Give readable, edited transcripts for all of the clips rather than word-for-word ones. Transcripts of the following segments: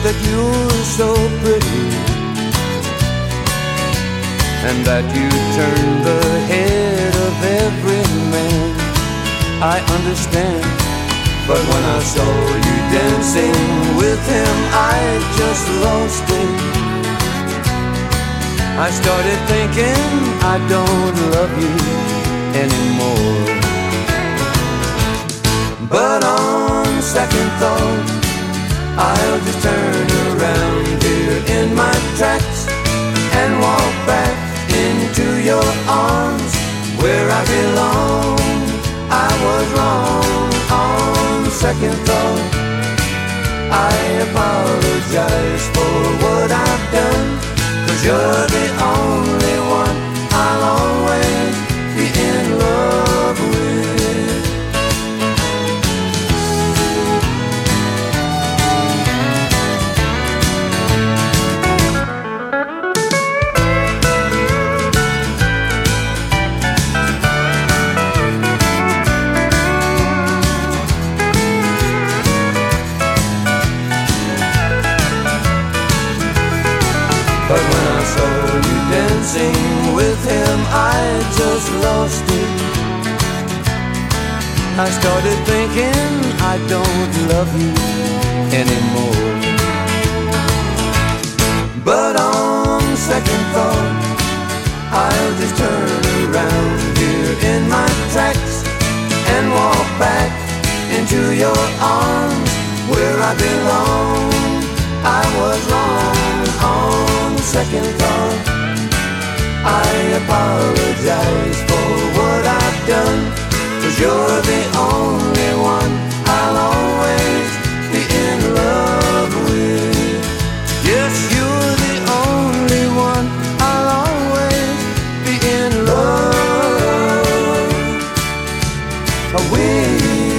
that you're so pretty, and that you turn the head of every man. I understand, but when I saw you dancing with him, I just lost it. I started thinking I don't love you anymore. But on second thought, I'll just turn around here in my tracks and walk back into your arms where I belong. I was wrong on second thought. I apologize for what I've done, 'cause you're the only one I'll always be in love with. But when I saw you dancing with him, I just lost it. I started thinking I don't love you anymore. But on second thought, I'll just turn around here in my tracks and walk back into your arms where I belong. I was wrong on second thought. I apologize for what I've done, 'cause you're the only one I'll always be in love with. Yes, you're the only one I'll always be in love with.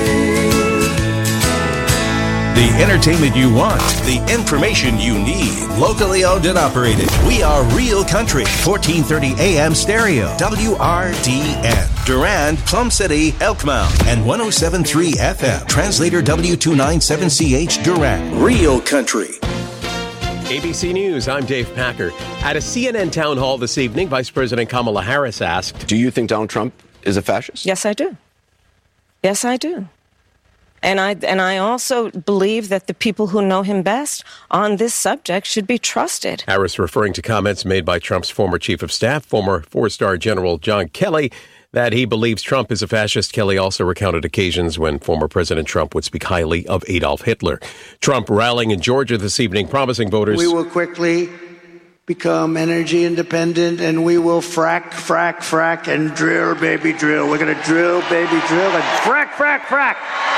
The entertainment you want, the information you need. Locally owned and operated. We are Real Country, 1430 AM stereo, WRDN. Durand, Plum City, Elkmount, and 107.3 FM. Translator W297CH Durand. Real Country. ABC News, I'm Dave Packer. At a CNN town hall this evening, Vice President Kamala Harris asked, "Do you think Donald Trump is a fascist?" Yes, I do. Yes, I do. And I also believe that the people who know him best on this subject should be trusted. Harris referring to comments made by Trump's former chief of staff, former four-star General John Kelly, that he believes Trump is a fascist. Kelly also recounted occasions when former President Trump would speak highly of Adolf Hitler. Trump rallying in Georgia this evening, promising voters, "We will quickly become energy independent, and we will frack, frack, frack, and drill, baby, drill. We're going to drill, baby, drill, and frack, frack, frack."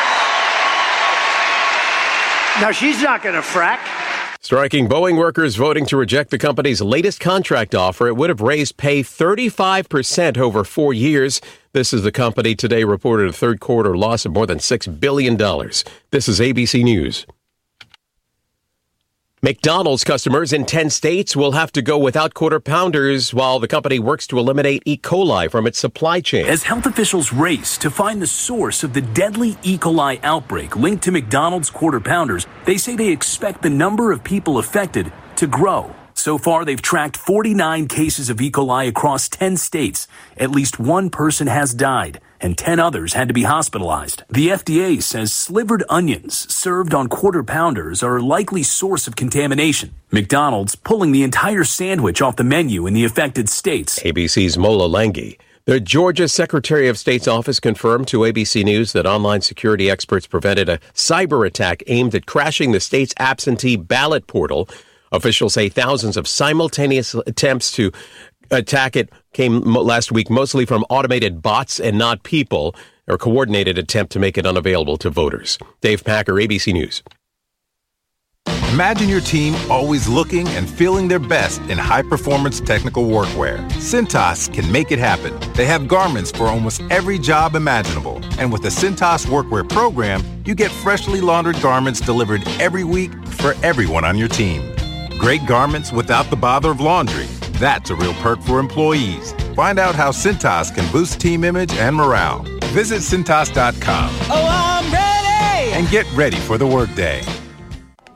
Now, she's not going to frack. Striking Boeing workers voting to reject the company's latest contract offer. It would have raised pay 35% over 4 years. This is the company today reported a third quarter loss of more than $6 billion. This is ABC News. McDonald's customers in 10 states will have to go without Quarter Pounders while the company works to eliminate E. coli from its supply chain. As health officials race to find the source of the deadly E. coli outbreak linked to McDonald's Quarter Pounders, they say they expect the number of people affected to grow. So far, they've tracked 49 cases of E. coli across 10 states. At least one person has died, and 10 others had to be hospitalized. The FDA says slivered onions served on Quarter Pounders are a likely source of contamination. McDonald's pulling the entire sandwich off the menu in the affected states. ABC's Mola Lenghi. The Georgia Secretary of State's office confirmed to ABC News that online security experts prevented a cyber attack aimed at crashing the state's absentee ballot portal. Officials say thousands of simultaneous attempts to attack it came last week, mostly from automated bots and not people, or coordinated attempt to make it unavailable to voters. Dave Packer, ABC News. Imagine your team always looking and feeling their best in high-performance technical workwear. Cintas can make it happen. They have garments for almost every job imaginable. And with the Cintas Workwear program, you get freshly laundered garments delivered every week for everyone on your team. Great garments without the bother of laundry. That's a real perk for employees. Find out how Cintas can boost team image and morale. Visit Cintas.com. Oh, I'm ready! And get ready for the workday.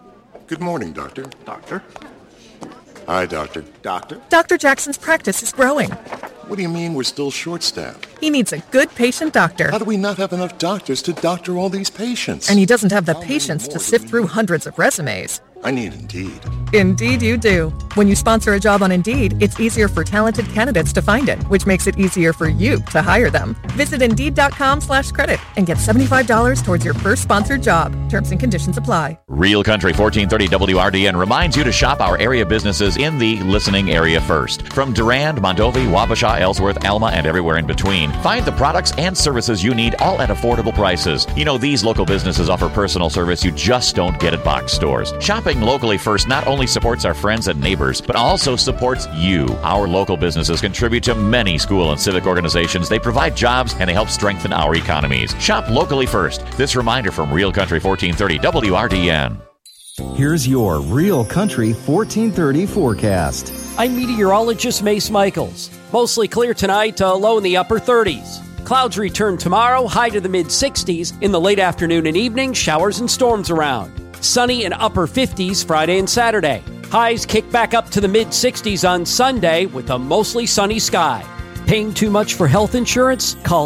Good morning, Doctor. Doctor? Hi, Doctor. Doctor? Dr. Jackson's practice is growing. What do you mean we're still short-staffed? He needs a good patient doctor. How do we not have enough doctors to doctor all these patients? And he doesn't have the patience to sift through hundreds of resumes. I need Indeed. Indeed you do. When you sponsor a job on Indeed, it's easier for talented candidates to find it, which makes it easier for you to hire them. Visit Indeed.com/credit and get $75 towards your first sponsored job. Terms and conditions apply. Real Country 1430 WRDN reminds you to shop our area businesses in the listening area first. From Durand, Mondovi, Wabasha, Ellsworth, Alma, and everywhere in between. Find the products and services you need, all at affordable prices. You know, these local businesses offer personal service you just don't get at box stores. Shopping locally first not only supports our friends and neighbors, but also supports you. Our local businesses contribute to many school and civic organizations. They provide jobs and they help strengthen our economies. Shop locally first. This reminder from Real Country 1430 WRDN. Here's your Real Country 1430 forecast. I'm meteorologist Mace Michaels. Mostly clear tonight, low in the upper 30s. Clouds return tomorrow, high to the mid-60s. In the late afternoon and evening, showers and storms around. Sunny and upper 50s Friday and Saturday. Highs kick back up to the mid-60s on Sunday with a mostly sunny sky. Paying too much for health insurance? Call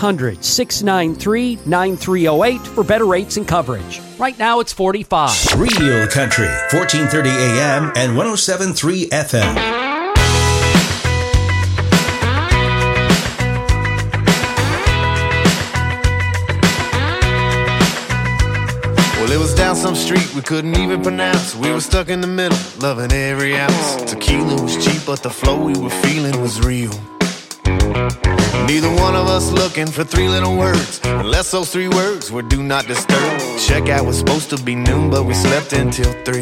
800-693-9308 for better rates and coverage. Right now it's 45. Real Country, 1430 AM and 107.3 FM. Well, it was down some street we couldn't even pronounce. We were stuck in the middle, loving every ounce. Tequila was cheap, but the flow we were feeling was real. Neither one of us looking for three little words, unless those three words were do not disturb. Checkout was supposed to be noon, but we slept until 3.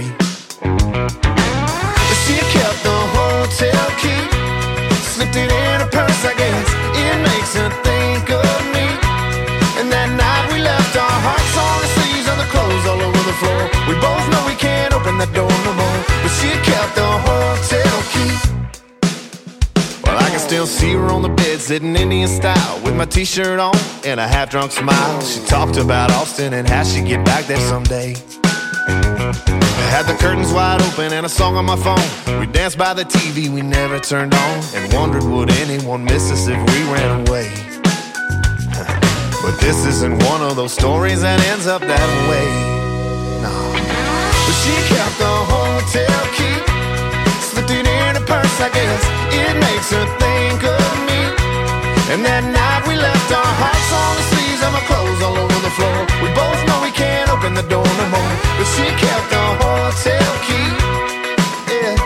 She kept the hotel key, slipped it in her purse, I guess. It makes her think of me. And that night we left our hearts on the sleeves and the clothes all over the floor. We both know we can't open that door no more, but she kept the hotel key. Well, I can still see her on the bed, sitting Indian style, with my t-shirt on and a half-drunk smile. She talked about Austin and how she'd get back there someday. I had the curtains wide open and a song on my phone. We danced by the TV we never turned on, and wondered would anyone miss us if we ran away. But this isn't one of those stories that ends up that way. No. But she kept the hotel key, slipped it in her purse, I guess. It makes her think of me. And that night we left our hearts on the sleeves and my clothes all over the floor. We both know we can't open the door no more, but she kept the hotel key. Yeah.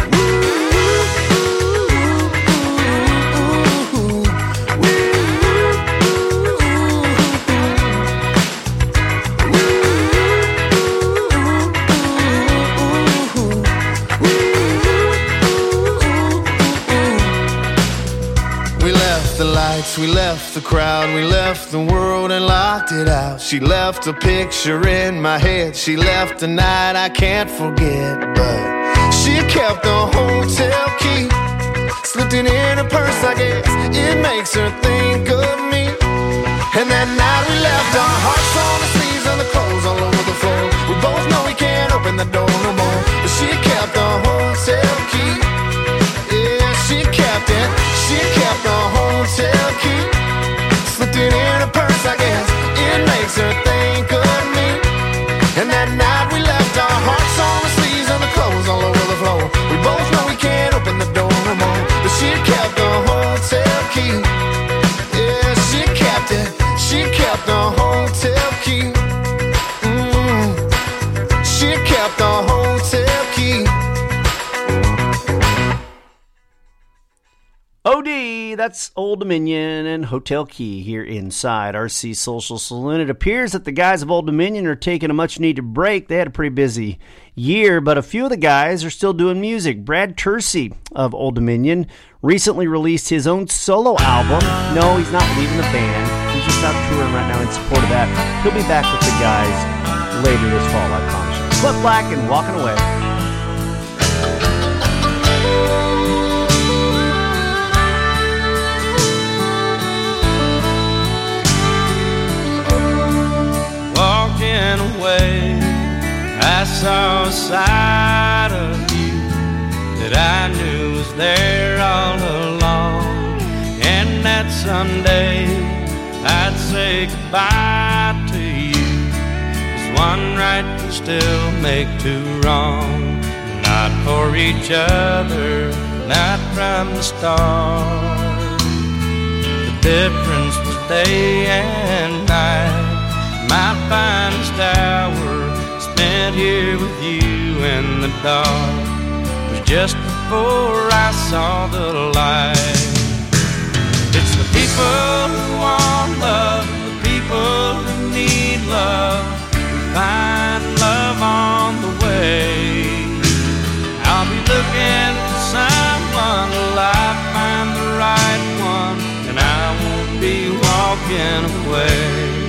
We left the crowd, we left the world and locked it out. She left a picture in my head, she left a night I can't forget. But she kept the hotel key, slipped it in her purse, I guess. It makes her think of me. And that night we left our hearts on the sleeves and the clothes all over the floor. We both know we can't open the door no more, but she kept the hotel key. Yeah, she kept it. She kept the hotel key, slipped it in her purse, I guess. It makes her think of me. And that night we left our hearts on the sleeves and the clothes all over the floor. We both know we can't open the door no more, but she kept the hotel key. Yeah, she kept it. She kept the hotel key. She kept the hotel key. OD, that's Old Dominion and Hotel Key here inside RC Social Saloon. It appears that the guys of Old Dominion are taking a much-needed break. They had a pretty busy year, but a few of the guys are still doing music. Brad Tersey of Old Dominion recently released his own solo album. No, he's not leaving the band. He's just out touring right now in support of that. He'll be back with the guys later this fall, I promise you. Cliff Black and Walking Away. Away, I saw a side of you that I knew was there all along. And that someday I'd say goodbye to you, 'cause one right can still make two wrong. Not for each other, not from the start. The difference was day and night. My finest hour spent here with you in the dark was just before I saw the light. It's the people who want love, the people who need love, who find love on the way. I'll be looking for someone till I find the right one, and I won't be walking away.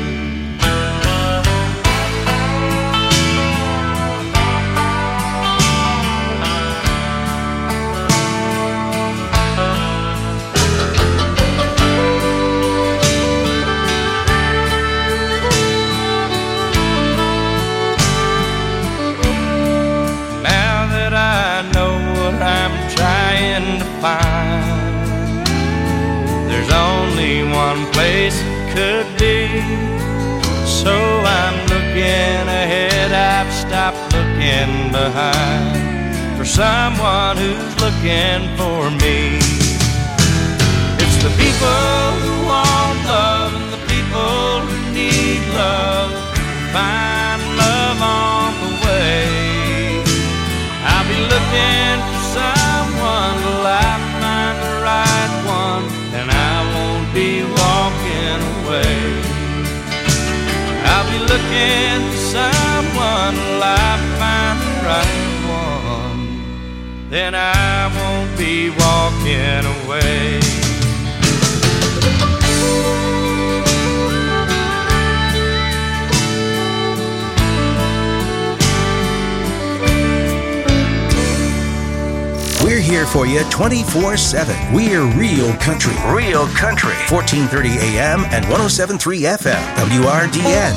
There's only one place it could be, so I'm looking ahead, I've stopped looking behind for someone who's looking for me. It's the people who want love and the people who need love, find love on the way. I'll be looking for someone till I find the right one, and I won't be walking away. I'll be looking for someone till I find the right one, then I won't be walking away. We're here for you 24/7. We're Real Country. Real Country. 1430 AM and 107.3 FM. WRDN.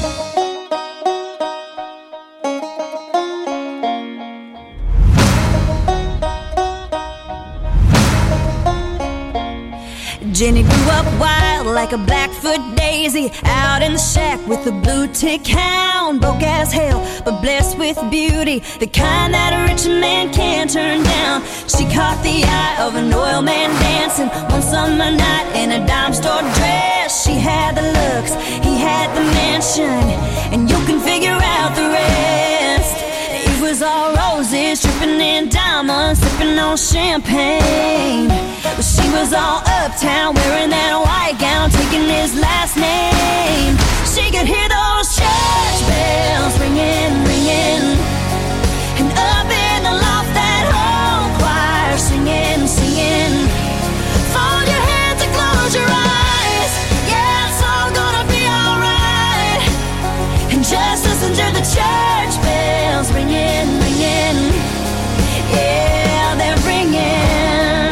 Jenny grew up wild like a Blackfoot daisy, out in the shack with a blue tick hound. Broke as hell, but blessed with beauty, the kind that a rich man can't turn down. She caught the eye of an oil man dancing one summer night in a dime store dress. She had the looks, he had the mansion, and you can figure out the rest. It was all roses, dripping in diamonds, sipping on champagne. But she was all uptown, wearing that white gown, taking his last name. She could hear those church bells ringing, ringing, and up in the loft that whole choir singing, singing. Fold your hands and close your eyes, yeah, it's all gonna be alright. And just listen to the church bells ringing, ringing, yeah, they're ringing.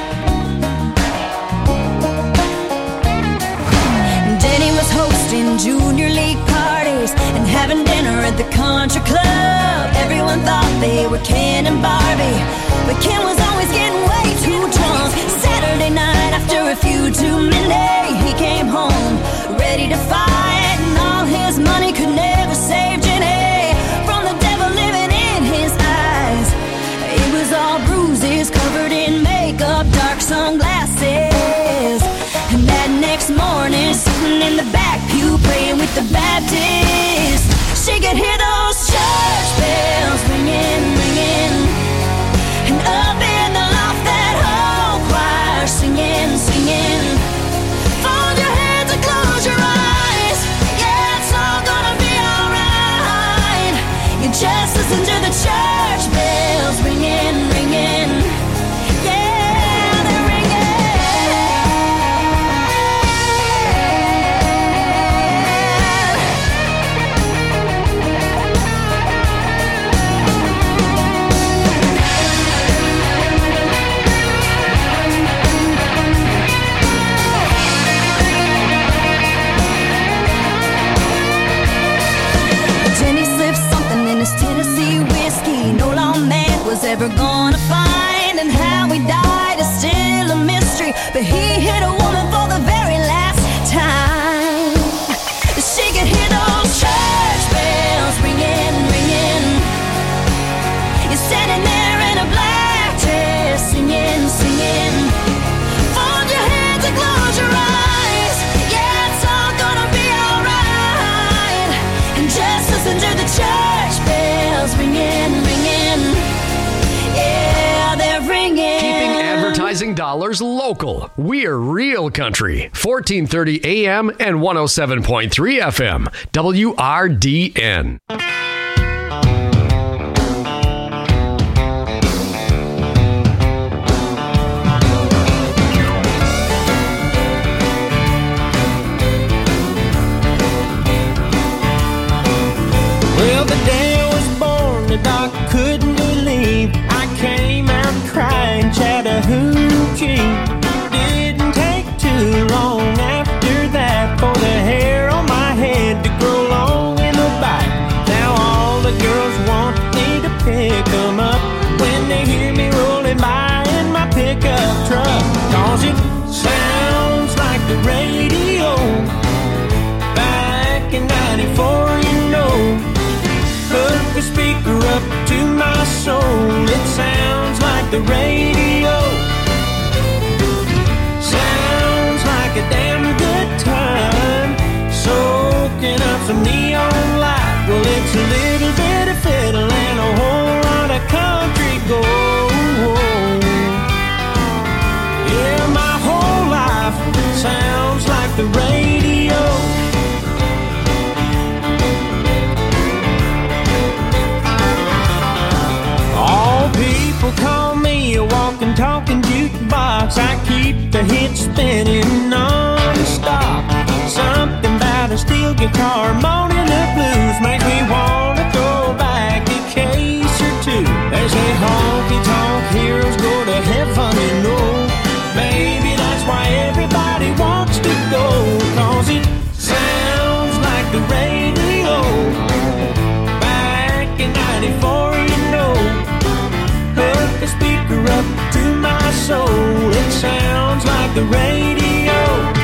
Denny was hosting junior league parties and having dinner at the country club. Everyone thought they were Ken and Barbie, but Ken was always getting way too drunk. Saturday night after a few too many, he came home ready to fight, and all his money could never save Jenny from the devil living in his eyes. It was all bruises, covered in makeup, dark sunglasses. And that next morning, sitting in the back pew, praying with the Baptist, she could hear those church bells ringing, ringing, and up in the loft that whole choir singing, singing. Fold your hands and close your eyes, yeah, it's all gonna be alright. You just listen to the church bells ringing, ringing, yeah, they're ringing. ever gonna find. And how he died is still a mystery, but he hit a woman for the very last time. She could hear those church bells ringing, ringing. You're standing there in a black dress, singing, singing. Fold your hands and close your eyes. Yeah, it's all gonna be alright. And just listen to the church bells ringing, ringing. Yeah, they're ringing. Keeping advertising dollars local. We're Real Country. 1430 AM and 107.3 FM. WRDN. Well, the day I was born, the doc couldn't believe I came out crying Chattahoochee. Didn't take too long after that for the hair on my head to grow long in the back. Now all the girls want me to pick them up when they hear me rolling by in my pickup truck. 'Cause it sounds like the radio back in 94, you know. Hook the speaker up to my soul. It sounds like the radio. Sounds like a damn good time. Soaking up some neon light. Well, it's a little bit of fiddle and a whole lot of country gold. Yeah, my whole life sounds like the radio. People call me a walking, talking jukebox. I keep the hits spinning non-stop. Something about a steel guitar moaning the blues makes me wanna throw back a case or two. They say honky-tonk heroes go to heaven, you know. Maybe that's why everybody wants to go. 'Cause it sounds like the radio back in 94, you know. Hook the speaker up to my soul. It sounds like the radio.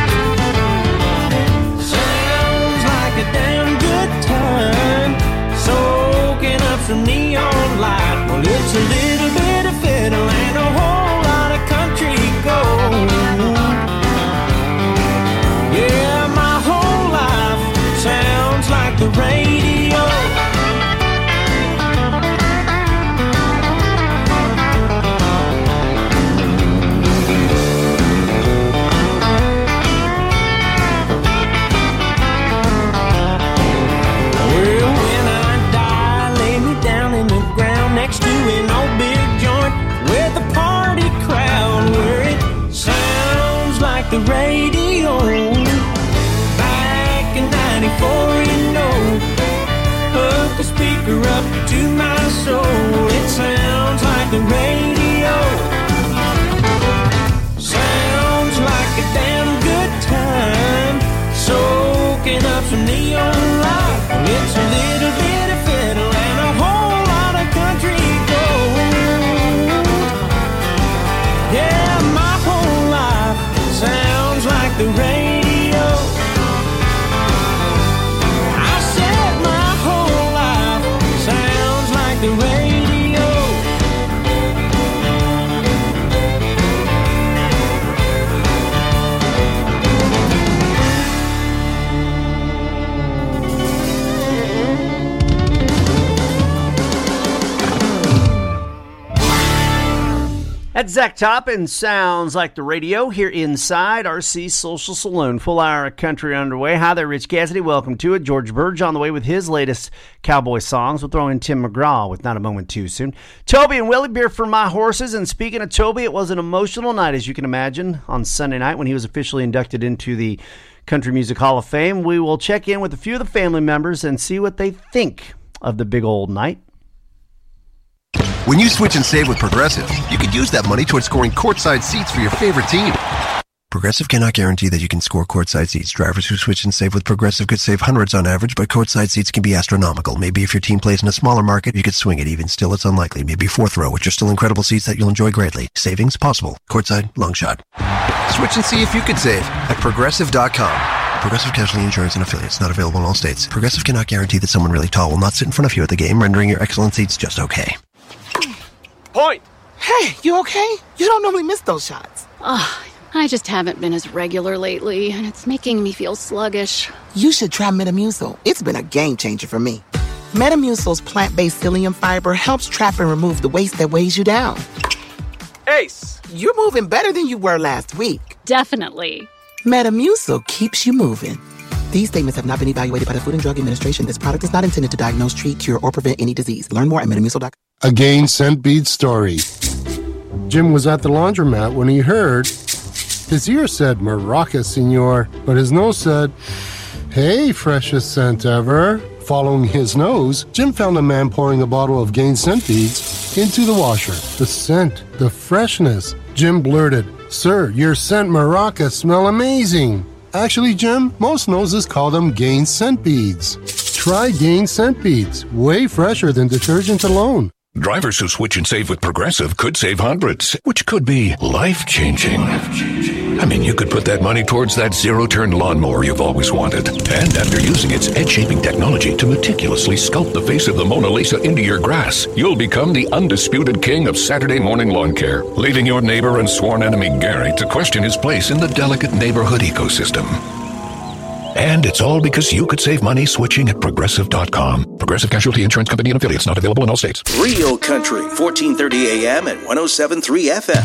Sounds like a damn good time. Soaking up some neon light. Well, it's a little bit of fiddle and a whole lot of country gold. Yeah, my whole life sounds like the radio. Next to an old big joint with a party crowd where it sounds like the radio back in 94, you know. Hook the speaker up to my soul. It sounds like the radio. Sounds like a damn good time. Soaking up some neon light. It's a little bit of fiddle and a whole lot of country gold. Yeah, my whole life sounds like the radio. I said my whole life sounds like the radio. That's Zach Toppin, sounds like the radio here inside RC Social Saloon. Full hour of country underway. Hi there, Rich Cassidy. Welcome to it. George Burge on the way with his latest cowboy songs. We'll throw in Tim McGraw with Not a Moment Too Soon. Toby and Willie, Beer for My Horses. And speaking of Toby, it was an emotional night, as you can imagine, on Sunday night when he was officially inducted into the Country Music Hall of Fame. We will check in with a few of the family members and see what they think of the big old night. When you switch and save with Progressive, you could use that money towards scoring courtside seats for your favorite team. Progressive cannot guarantee that you can score courtside seats. Drivers who switch and save with Progressive could save hundreds on average, but courtside seats can be astronomical. Maybe if your team plays in a smaller market, you could swing it. Even still, it's unlikely. Maybe fourth row, which are still incredible seats that you'll enjoy greatly. Savings possible. Courtside, long shot. Switch and see if you could save at Progressive.com. Progressive Casualty Insurance and Affiliates. Not available in all states. Progressive cannot guarantee that someone really tall will not sit in front of you at the game, rendering your excellent seats just okay. Point! Hey, you okay? You don't normally miss those shots. I just haven't been as regular lately, and it's making me feel sluggish. You should try Metamucil. It's been a game changer for me. Metamucil's plant-based psyllium fiber helps trap and remove the waste that weighs you down. Ace, you're moving better than you were last week. Definitely. Metamucil keeps you moving. These statements have not been evaluated by the Food and Drug Administration. This product is not intended to diagnose, treat, cure, or prevent any disease. Learn more at Metamucil.com. A Gain Scent Beads story. Jim was at the laundromat when he heard his ear said, "Maraca, senor," but his nose said, "Hey, freshest scent ever." Following his nose, Jim found a man pouring a bottle of Gain Scent Beads into the washer. The scent, the freshness. Jim blurted, "Sir, your scent Maraca smell amazing." Actually, Jim, most noses call them Gain Scent Beads. Try Gain Scent Beads, way fresher than detergent alone. Drivers who switch and save with Progressive could save hundreds, which could be life-changing. I mean, you could put that money towards that zero-turn lawnmower you've always wanted. And after using its edge-shaping technology to meticulously sculpt the face of the Mona Lisa into your grass, you'll become the undisputed king of Saturday morning lawn care, leaving your neighbor and sworn enemy Gary to question his place in the delicate neighborhood ecosystem. And it's all because you could save money switching at Progressive.com. Progressive Casualty Insurance Company and Affiliates. Not available in all states. Real Country, 1430 AM and 107.3 FM.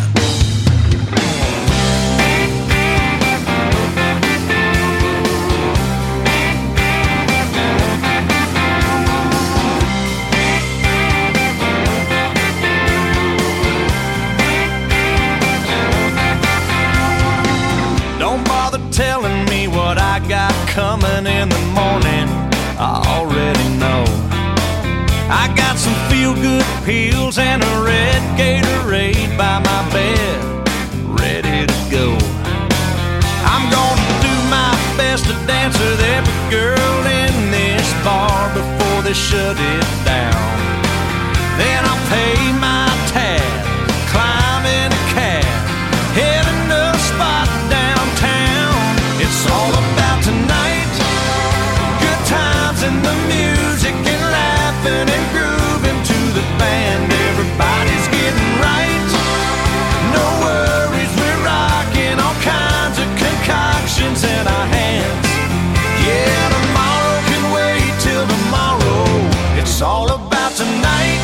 Don't bother telling me what I got coming in the morning. I already know. I got some feel-good pills and a red Gatorade by my bed, ready to go. I'm gonna do my best to dance with every girl in this bar before they shut it down. Then I'll pay my tab, climb in a cab, heading to a spot downtown. It's all about tonight, good times and the music and laughing and grooving to the band. Everybody's getting right, no worries, we're rocking all kinds of concoctions in our hands. Yeah, tomorrow can wait till tomorrow. It's all about tonight.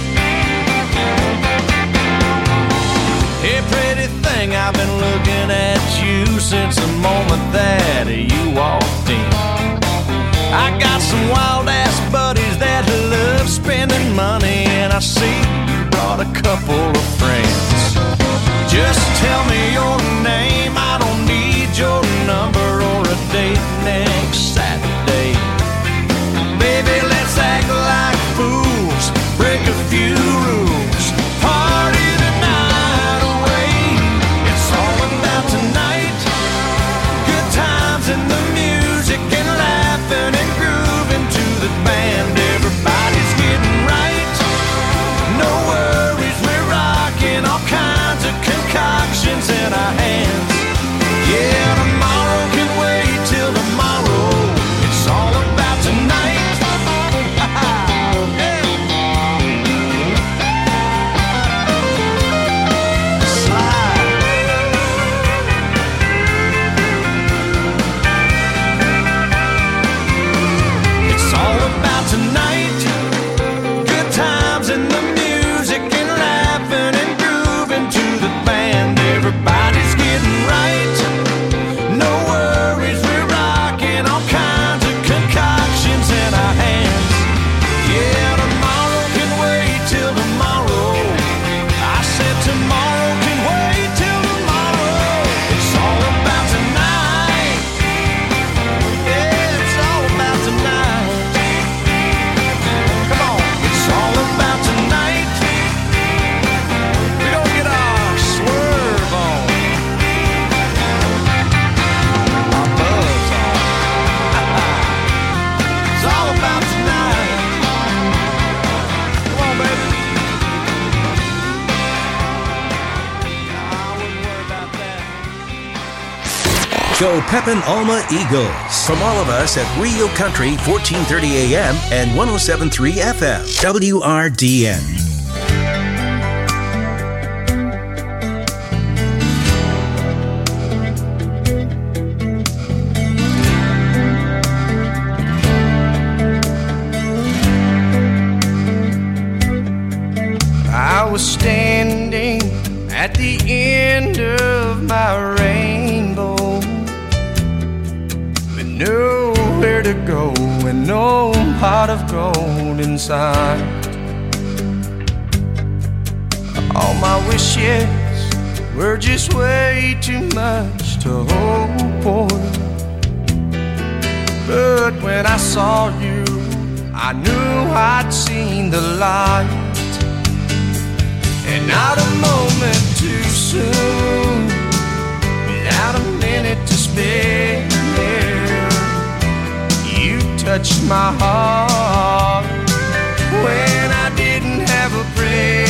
Hey, pretty thing, I've been looking at you since the moment that you walked in. I got some wild-ass buddies that love spending money, and I see you brought a couple of friends. Just tell me your name, I don't need your number or a date next Saturday. Baby, let's act like fools, break a few rules, party the night away. It's all about tonight, good times and the music and laughing and grooving to the band. Everybody's getting right, no worries, we're rocking all kinds of concoctions in our hands. Go Pepin Alma Eagles. From all of us at Real Country, 1430 AM and 107.3 FM. WRDN. I was standing at the end of my rainbow with nowhere to go and no pot of gold inside. All my wishes were just way too much to hope for. But when I saw you, I knew I'd seen the light. And not a moment too soon, without a minute to spare, you touched my heart when I didn't have a prayer.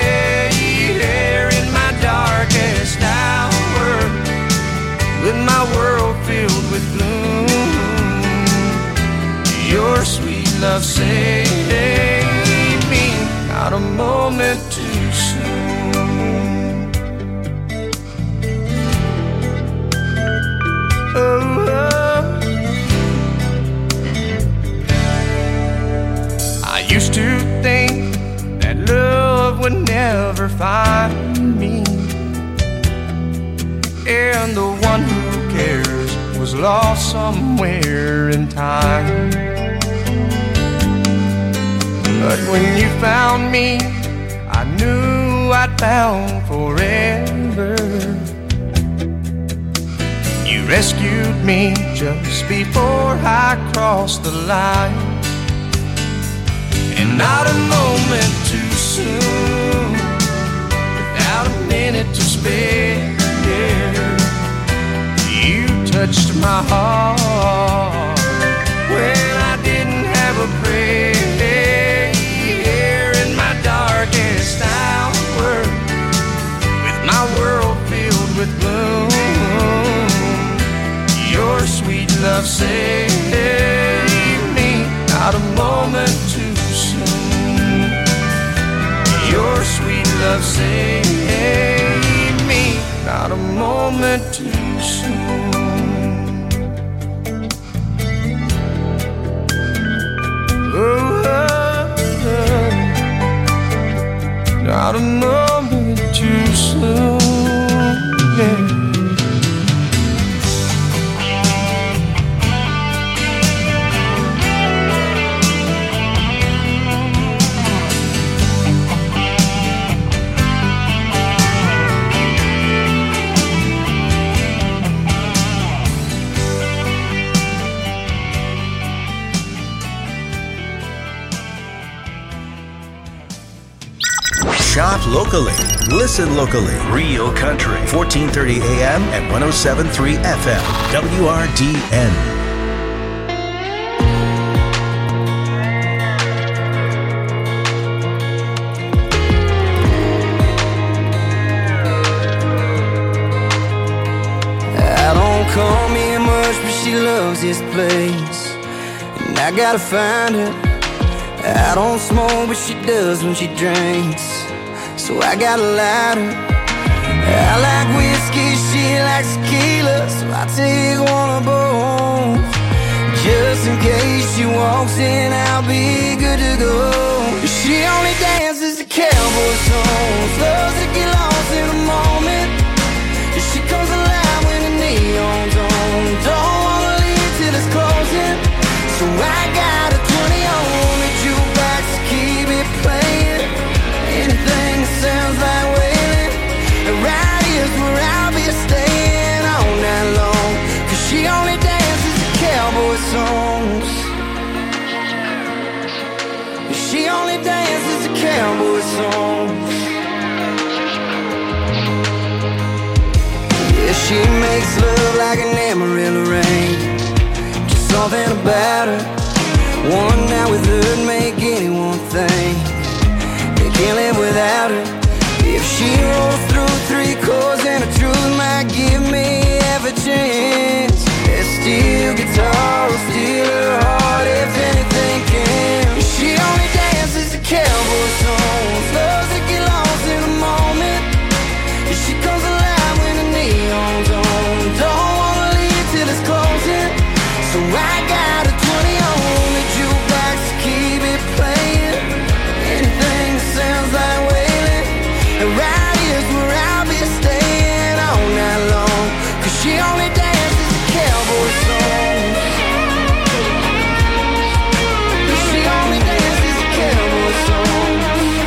In my darkest hour, with my world filled with gloom, your sweet love saved me. Not a moment too soon. Oh, I used to think that love would never find me, and the one who cares was lost somewhere in time. But when you found me, I knew I'd found forever. You rescued me just before I crossed the line. And not a moment too soon, without a minute to spare, you touched my heart when I didn't have a prayer. Darkest hour, with my world filled with gloom, your sweet love saved me. Not a moment too soon, your sweet love saved me. Not a moment too soon. Oh, not a moment too soon, yeah. Shop locally. Listen locally. Real Country. 1430 AM and 107.3 FM. WRDN. I don't come here much, but she loves this place, and I gotta find her. I don't smoke, but she does when she drinks, so I got a lighter. I like whiskey, she likes tequila, so I take one of both. Just in case she walks in, I'll be good to go. She only dances to cowboy songs, loves to get lost in a moment. She comes alive when the neon's on, don't wanna leave till it's closing. So I got a 20 on the jukebox to keep it playing. Anything that sounds like wailing, right here's where I'll be staying all night long. Cause she only dances to cowboy songs. She only dances to cowboy songs. Yeah, she makes love like an Amarillo rain. Just something about her. One night with her'd make anyone think they can't live without her. If she rolls through 3 chords and the truth might give me half a chance. guitar will steal her heart if anything can. She only dances to cowboy songs, loves to get lost in a moment. She comes alive when the neon's on, don't wanna leave till it's closing. So I got a 20 on the jukebox to keep it playing. Anything that sounds like wailing, and right here's where I'll be staying all night long. Cause she only dances to cowboy songs. She only dances to cowboy songs.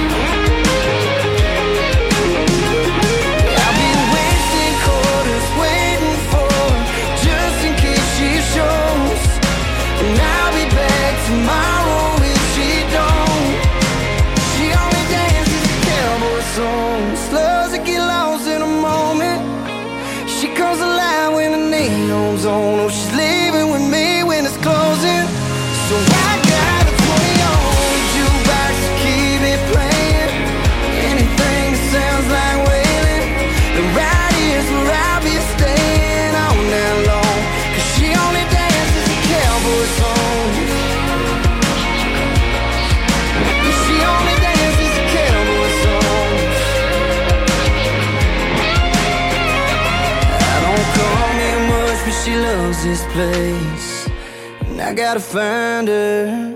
I've been wasting quarters waiting for her, just in case she shows. And I'll be back tomorrow if she don't. She only dances to cowboy songs, loves to get lost in a moment. She comes alive when the neon's on. Oh, she's leaving with me when it's closing. So I got a 20 on the jukebox to keep it playing. Anything that sounds like wailing, and right here's where I'll be staying all night long. Cause she only dances to cowboy songs. She only dances to cowboy songs. I don't call me much, but she loves this place, and I gotta find her.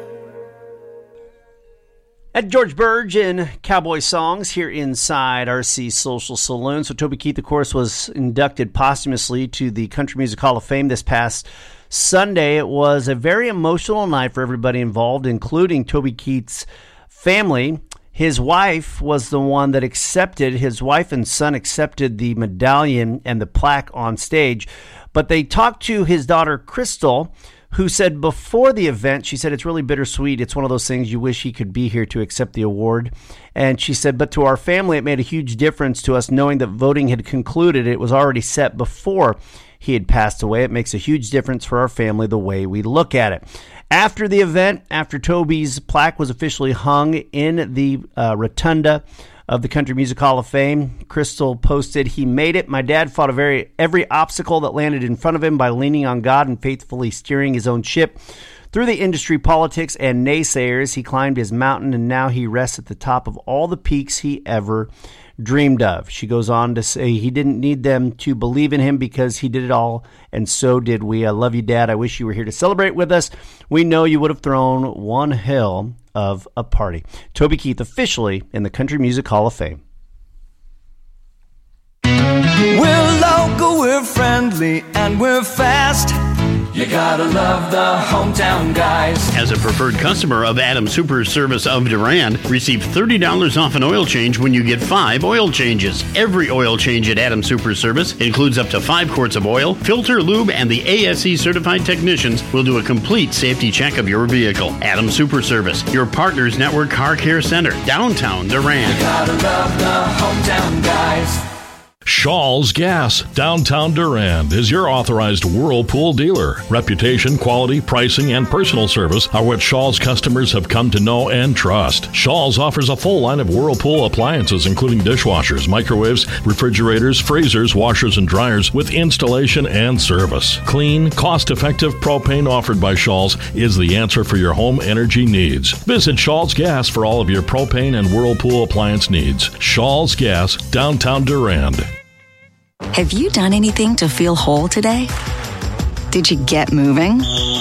At George Burge in Cowboy Songs here inside RC Social Saloon. So Toby Keith, of course, was inducted posthumously to the Country Music Hall of Fame this past Sunday. It was a very emotional night for everybody involved, including Toby Keith's family. His wife was the one that accepted, his wife and son accepted the medallion and the plaque on stage. But they talked to his daughter, Crystal, who said before the event, she said, it's really bittersweet. It's one of those things you wish he could be here to accept the award. And she said, but to our family, it made a huge difference to us knowing that voting had concluded. It was already set before he had passed away. It makes a huge difference for our family the way we look at it. After the event, after Toby's plaque was officially hung in the rotunda of the Country Music Hall of Fame, Crystal posted, he made it. My dad fought every obstacle that landed in front of him by leaning on God and faithfully steering his own ship. Through the industry, politics, and naysayers, he climbed his mountain, and now he rests at the top of all the peaks he ever dreamed of. She goes on to say he didn't need them to believe in him because he did it all, and so did we. I love you, Dad. I wish you were here to celebrate with us. We know you would have thrown one hell of a party. Toby Keith officially in the Country Music Hall of Fame. We're local, we're friendly, and we're fast. You gotta love the hometown guys. As a preferred customer of Adam Super Service of Durand, receive $30 off an oil change when you get 5 oil changes. Every oil change at Adam Super Service includes up to 5 quarts of oil, filter, lube, and the ASE certified technicians will do a complete safety check of your vehicle. Adam Super Service, your Partners Network Car Care Center, downtown Durand. You gotta love the hometown guys. Shaw's Gas, downtown Durand, is your authorized Whirlpool dealer. Reputation, quality, pricing, and personal service are what Shaw's customers have come to know and trust. Shaw's offers a full line of Whirlpool appliances, including dishwashers, microwaves, refrigerators, freezers, washers, and dryers with installation and service. Clean, cost-effective propane offered by Shaw's is the answer for your home energy needs. Visit Shaw's Gas for all of your propane and Whirlpool appliance needs. Shaw's Gas, downtown Durand. Have you done anything to feel whole today? Did you get moving?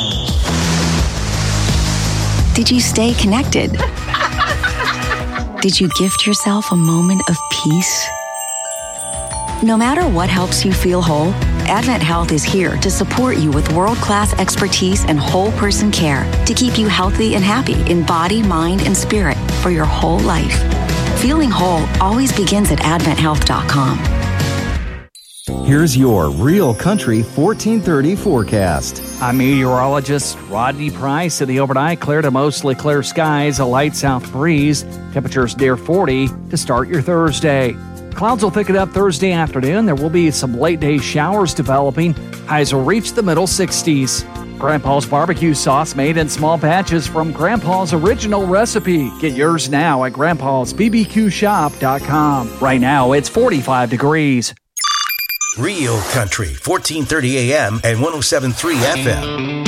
Did you stay connected? Did you gift yourself a moment of peace? No matter what helps you feel whole, Advent Health is here to support you with world-class expertise and whole person care to keep you healthy and happy in body, mind, and spirit for your whole life. Feeling whole always begins at AdventHealth.com. Here's your Real Country 1430 forecast. I'm meteorologist Rodney Price. The overnight, clear to mostly clear skies, a light south breeze, temperatures near 40 to start your Thursday. Clouds will thicken up Thursday afternoon. There will be some late-day showers developing. Highs will reach the middle 60s. Grandpa's barbecue sauce made in small batches from Grandpa's original recipe. Get yours now at grandpasbbqshop.com. Right now, it's 45 degrees. Real Country, 1430 AM and 107.3 FM.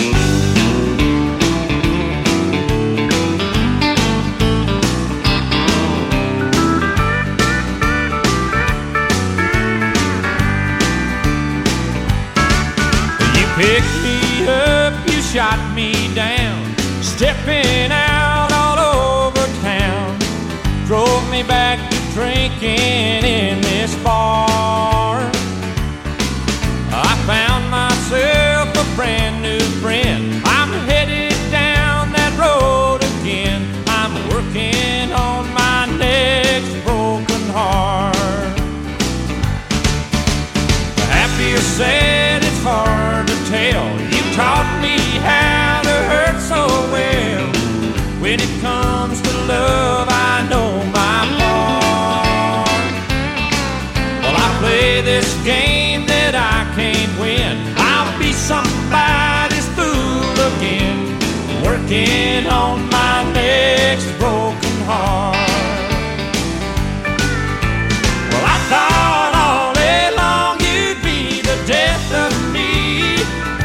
Picked me up, you shot me down, stepping out all over town. Drove me back to drinking in this bar. I found myself a brand new friend. I'm headed down that road again. I'm working on my next broken heart. Happy or sad, it's hard to tell. You taught me how to hurt so well. When it comes to love, I know my part. Well, I play this game that I can't win. I'll be somebody's fool again, working on my next broken heart. Well, I thought all day long you'd be the death of me,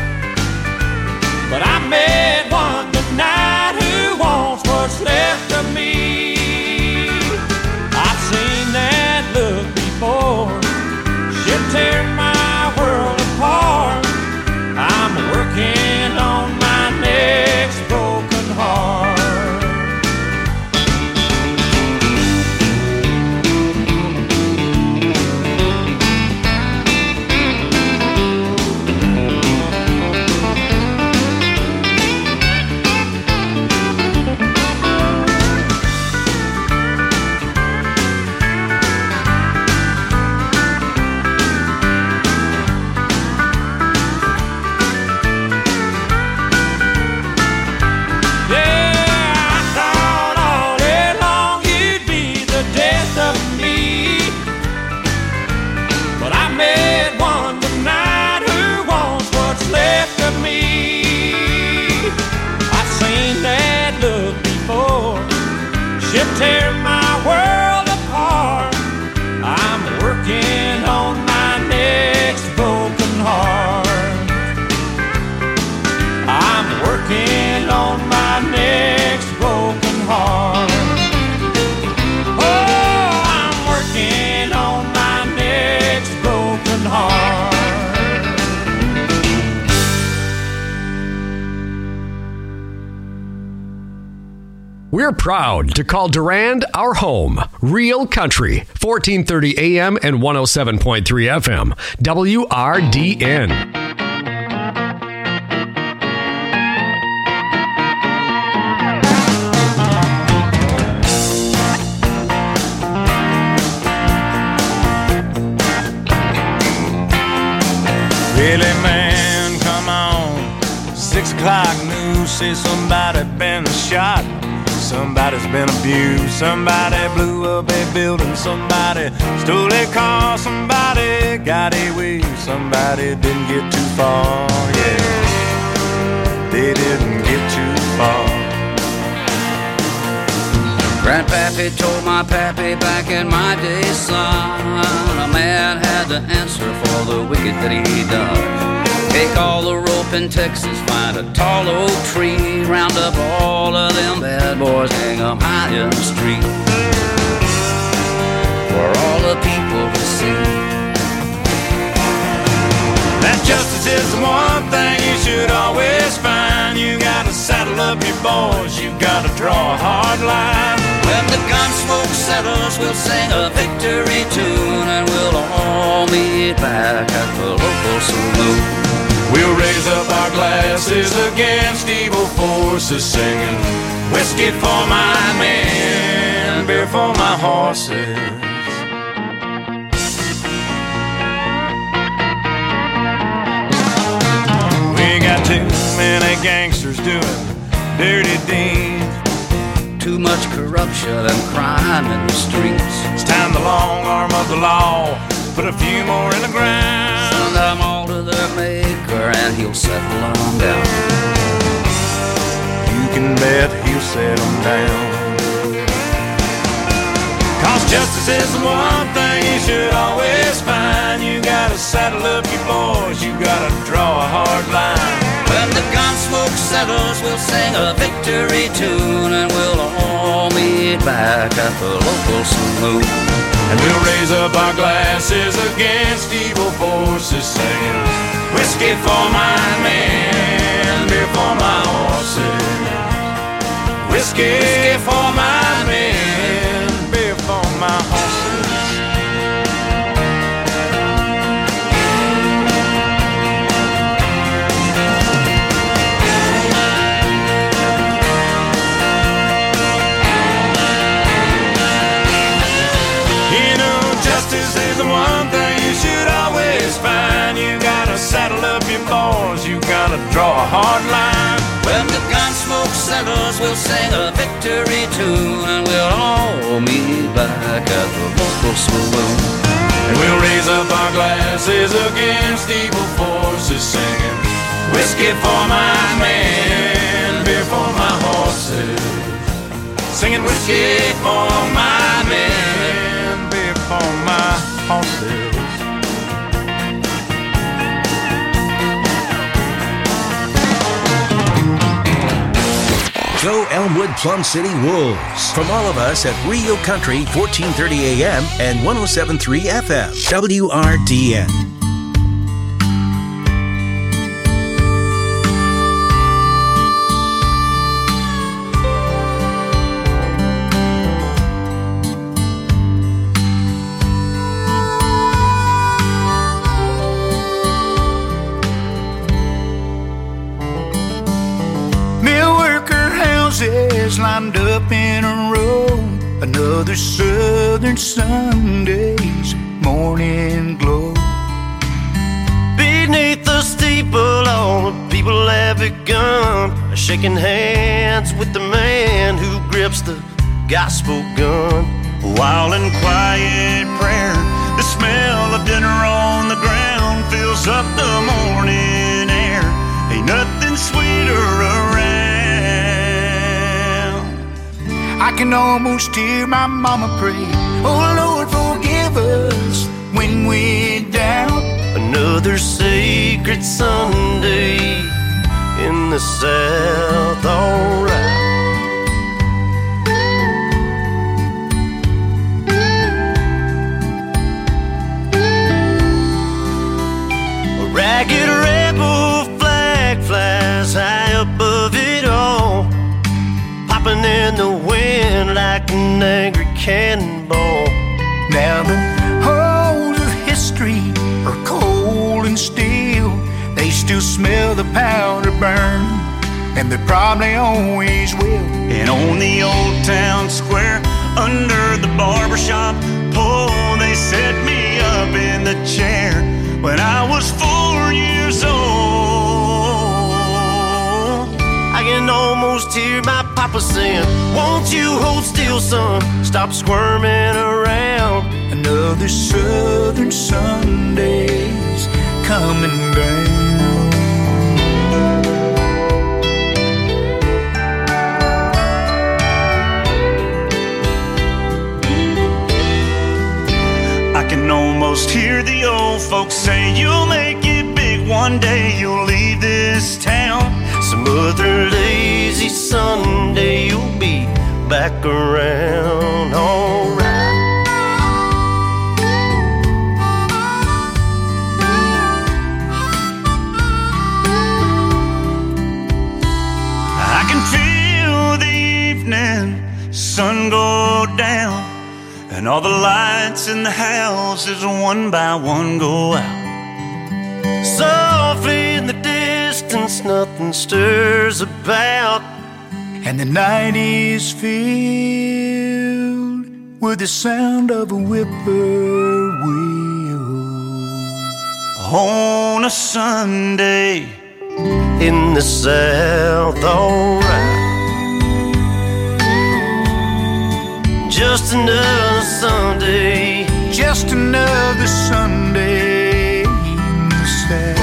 but I met one tonight who wants what's left of me. I've seen that look before. She'll tear my world apart. I'm working on my next broken heart. Tear my world apart. I'm working on my next broken heart. I'm working on my next broken heart. Oh, I'm working on my next broken heart. We're proud to call Durand our home. Real Country, 1430 AM and 107.3 FM. WRDN. Really, man, come on. 6 o'clock news says somebody been shot. Somebody's been abused, somebody blew up a building, somebody stole a car, somebody got away, somebody didn't get too far, yeah, they didn't get too far. Grandpappy told my pappy back in my day, son, a man had to answer for the wicked that he done. Take all the rope in Texas, find a tall oak tree, round up all of them bad boys, hang them high in the street for all the people to see. That justice is the one thing you should always find. You gotta saddle up your boys, you gotta draw a hard line. When the gun smoke settles, we'll sing a victory tune, and we'll all meet back at the local saloon. We'll raise up our glasses against evil forces, singing whiskey for my men, beer for my horses. We got too many gangsters doing dirty deeds, too much corruption and crime in the streets. It's time the long arm of the law put a few more in the ground. Send them all to their maker and he'll settle them down. You can bet he'll settle them down. 'Cause justice is the one thing you should always find. fine. You gotta saddle up your boys, you gotta draw a hard line. When the gun smoke settles, we'll sing a victory tune, and we'll all meet back at the local saloon. And we'll raise up our glasses against evil forces, singing whiskey for my men, beer for my horses. Whiskey for my men, beer for my horses. Justice is the one thing you should always find. You gotta saddle up your boys, you gotta draw a hard line. When the gun smoke settles, we'll sing a victory tune, and we'll all meet back at the local saloon. And we'll raise up our glasses against evil forces, singing whiskey for my men, beer for my horses. Singing whiskey for my men, beer for my horses. Go Elmwood Plum City Wolves. From all of us at Rio Country, 1430 AM and 107.3 FM. WRDN. Lined up in a row, another southern Sunday's morning glow. Beneath the steeple, all the people have begun shaking hands with the man who grips the gospel gun. While in quiet prayer, the smell of dinner on the ground fills up the morning air. Ain't nothing sweeter around. I can almost hear my mama pray, oh Lord, forgive us when we're down. Another sacred Sunday in the South, alright. A ragged rebel flag flies high above it all, popping in the wind like an angry cannonball. Now the halls of history are cold and still. They still smell the powder burn, and they probably always will. And on the old town square, under the barbershop pole, they set me up in the chair when I was 4 years old. I can almost hear my papa saying, won't you hold still, son? Stop squirming around. Another southern Sunday's coming down. I can almost hear the old folks say, you'll make it big one day, you'll leave this town. Some other lazy Sunday you'll be back around, alright. I can feel the evening sun go down, and all the lights in the houses one by one go out. Softly in the distance, nothing stirs about, and the night is filled with the sound of a whippoorwill. On a Sunday in the South, alright. Just another Sunday, just another Sunday in the South.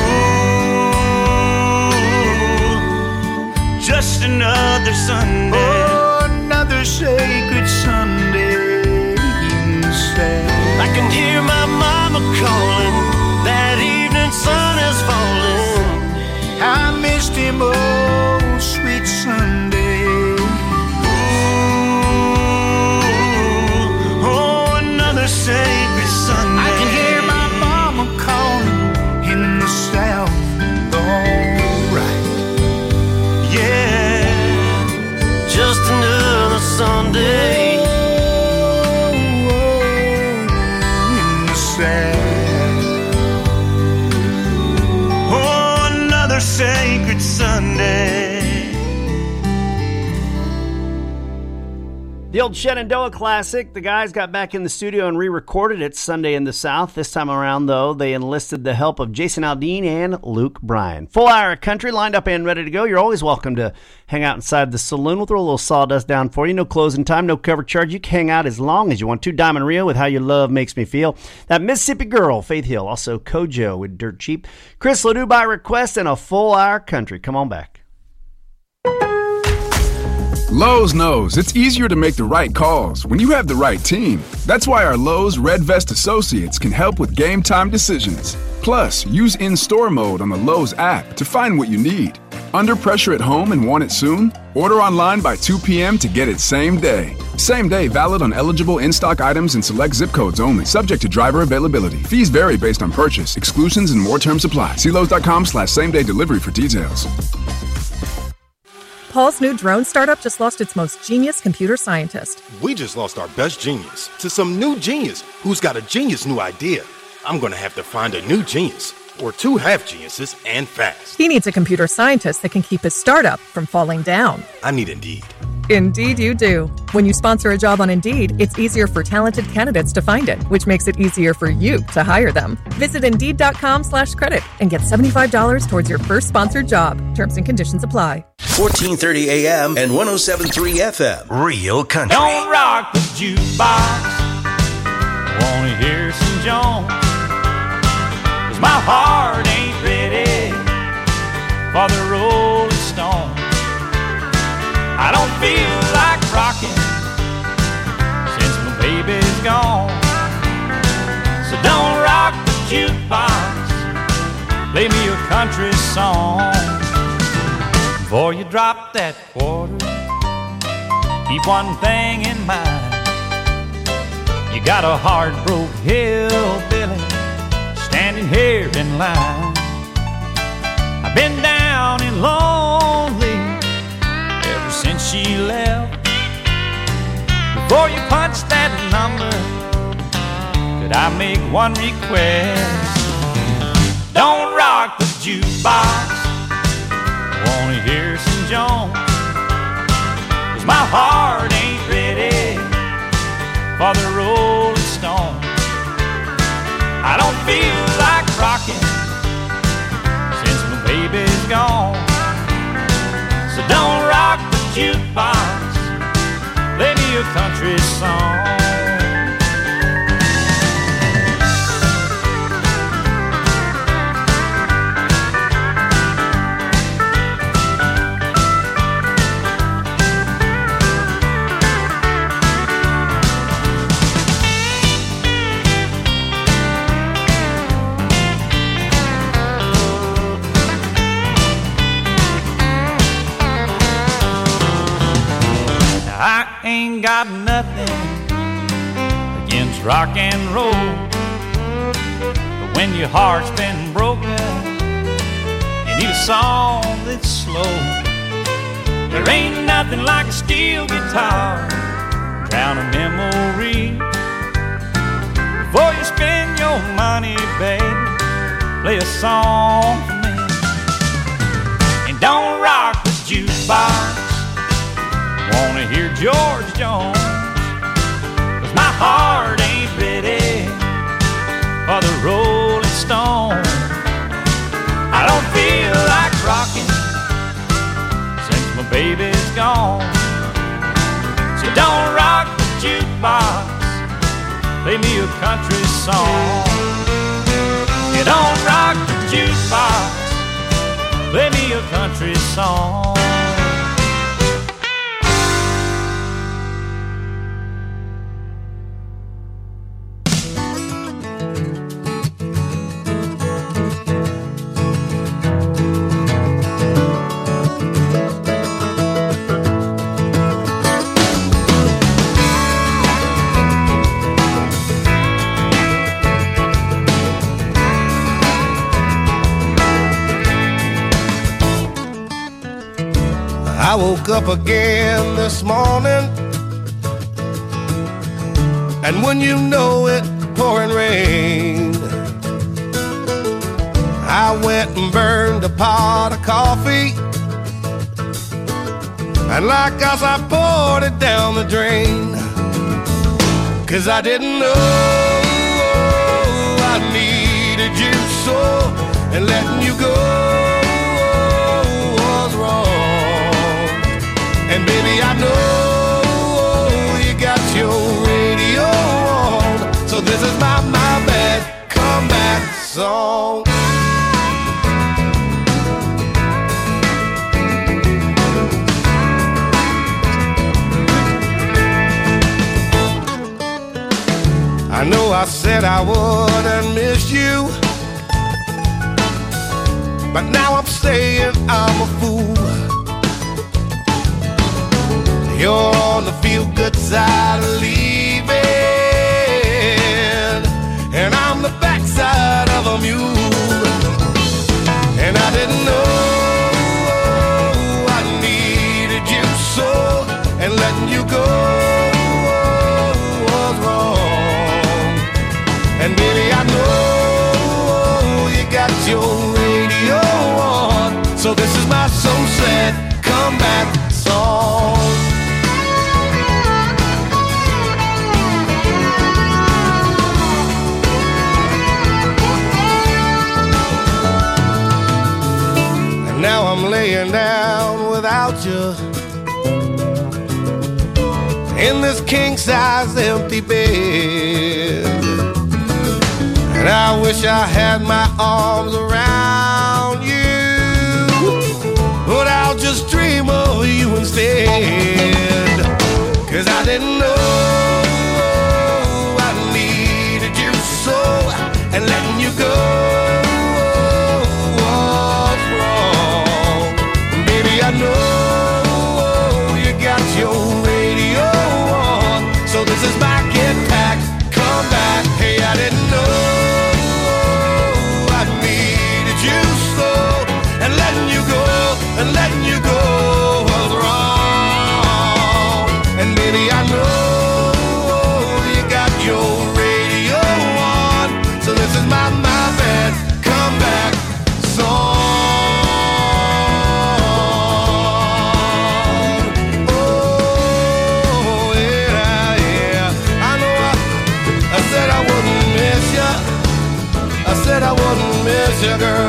Just another Sunday, oh, another sacred Sunday in the South. I can hear my mama calling, sad. Oh, another sacred Sunday. The old Shenandoah classic. The guys got back in the studio and re-recorded it Sunday in the South. This time around, though, they enlisted the help of Jason Aldean and Luke Bryan. Full hour of country lined up and ready to go. You're always welcome to hang out inside the saloon. We'll throw a little sawdust down for you. No closing time, no cover charge. You can hang out as long as you want to. Diamond Rio with How You Love Makes Me Feel. That Mississippi Girl, Faith Hill. Also Kojo with Dirt Cheap. Chris Ledoux by request and a full hour country. Come on back. Lowe's knows it's easier to make the right calls when you have the right team. That's why our Lowe's Red Vest associates can help with game time decisions. Plus, use in-store mode on the Lowe's app to find what you need. Under pressure at home and want it soon? Order online by 2 p.m. to get it same day. Same day valid on eligible in-stock items and select zip codes only. Subject to driver availability. Fees vary based on purchase. Exclusions and more terms apply. See Lowe's.com/same-day delivery for details. Paul's new drone startup just lost its most genius computer scientist. We just lost our best genius to some new genius who's got a genius new idea. I'm going to have to find a new genius, or two half geniuses, and fast. He needs a computer scientist that can keep his startup from falling down. I need Indeed. Indeed you do. When you sponsor a job on Indeed, it's easier for talented candidates to find it, which makes it easier for you to hire them. Visit Indeed.com/credit and get $75 towards your first sponsored job. Terms and conditions apply. 1430 AM and 107.3 FM. Real country. Don't rock the jukebox. Wanna hear some Jones? 'Cause my heart ain't ready for the Rolling Stones. I don't feel like rocking since my baby's gone. So don't rock the jukebox. Play me a country song. Before you drop that quarter, keep one thing in mind. You got a heart-broke hillbilly standing here in line. I've been down and lonely ever since she left. Before you punch that number, could I make one request? Don't rock the jukebox. Wanna hear some Jones? 'Cause my heart ain't ready for the Rolling Stones. I don't feel like rocking since my baby's gone. So don't rock the jukebox. Play me a country song. I ain't got nothing against rock and roll, but when your heart's been broken, you need a song that's slow. There ain't nothing like a steel guitar, drown a memory. Before you spend your money, baby, play a song for me. And don't rock the jukebox. Wanna hear George Jones? 'Cause my heart ain't ready for the Rolling Stones. I don't feel like rocking since my baby's gone. So don't rock the jukebox. Play me a country song. You don't rock the jukebox. Play me a country song. I woke up again this morning, and when you know it, pouring rain. went and burned a pot of coffee. And like us, I poured it down the drain. 'Cause I didn't know I needed you so, and letting you go was wrong. And baby, I know you got your radio on, so this is my bad comeback song. I know I said I wouldn't miss you, but now I'm saying I'm a fool. You're on the feel-good side of leaving, and I'm the backside of a mule. And I didn't know I needed you so, and letting you go was wrong. And baby, I know you got your radio on, so this is my so sad comeback song. And now I'm laying down without you in this king-size empty bed. And I wish I had my arms around you, but I'll just dream of you instead. 'Cause I didn't know I needed you so, and letting you go was wrong. Baby, I know you got your radio on, so this is my get back, come back. Hey, I didn't know and letting you go was wrong. And baby, I know you got your radio on, so this is my bad comeback song. Oh yeah, yeah. I know I said I wouldn't miss you. I said I wouldn't miss you, girl.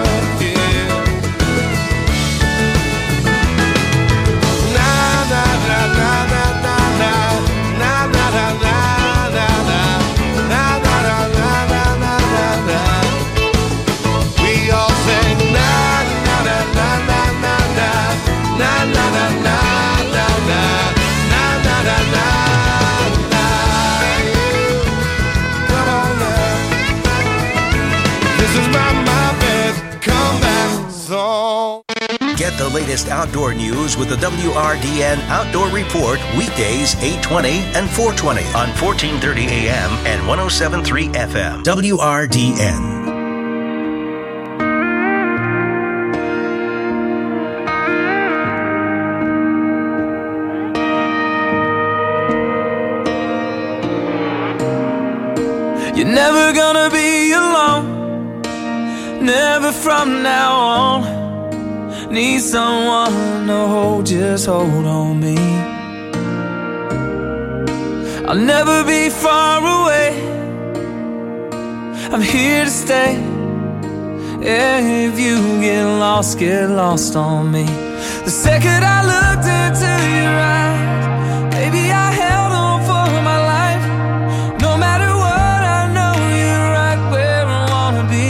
Get the latest outdoor news with the WRDN Outdoor Report weekdays 8:20 and 4:20 on 1430 AM and 107.3 FM. WRDN. You're never gonna be alone, never from now on. Need someone to hold, just hold on me. I'll never be far away, I'm here to stay. If you get lost on me. The second I looked into your eyes, baby, I held on for my life. No matter what, I know you're right where I wanna be.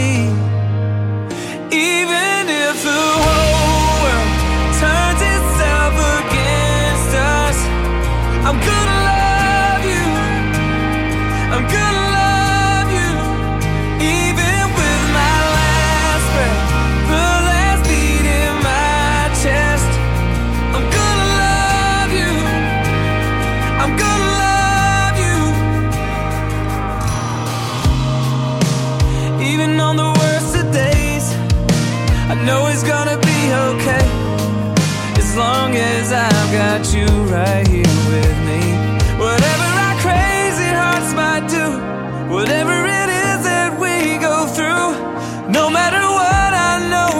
Even if the turns itself against us, I'm gonna love you, I'm gonna love you. Even with my last breath, the last beat in my chest, I'm gonna love you, I'm gonna love you. Even on the worst of days, I know it's gonna be okay, as long as I've got you right here with me. Whatever our crazy hearts might do, whatever it is that we go through, no matter what, I know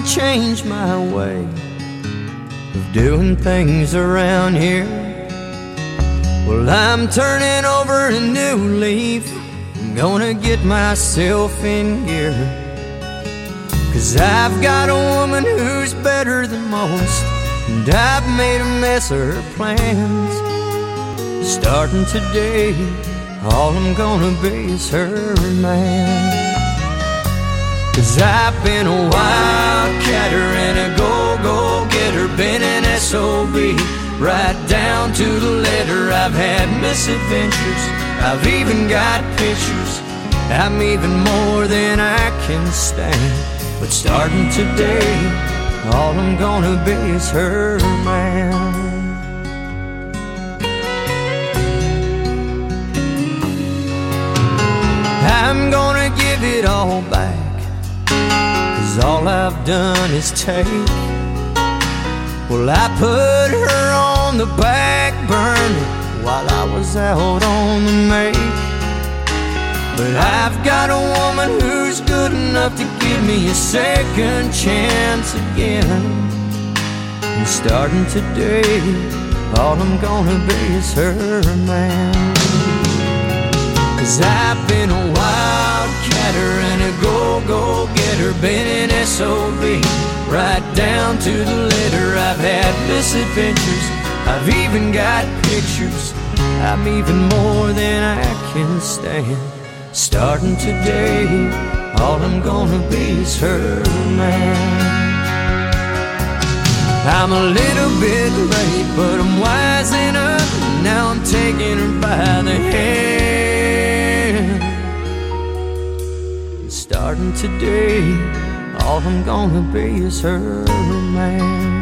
change my way of doing things around here. Well, I'm turning over a new leaf. I'm gonna get myself in gear, 'cause I've got a woman who's better than most, and I've made a mess of her plans. Starting today, all I'm gonna be is her man. 'Cause I've been a wildcatter and a go-go-getter, been an SOB right down to the letter. I've had misadventures, I've even got pictures. I'm even more than I can stand. But starting today, all I'm gonna be is her man. I'm gonna give it all back, 'cause all I've done is take. Well, I put her on the back burner while I was out on the make. But I've got a woman who's good enough to give me a second chance again. And starting today, all I'm gonna be is her man. 'Cause I've been a wildcatter and a go-go-getter, been an SOB right down to the letter. I've had misadventures, I've even got pictures. I'm even more than I can stand. Starting today, all I'm gonna be is her man. I'm a little bit late, but I'm wising up. Now I'm taking her by the hand. Starting today, all I'm gonna be is her man.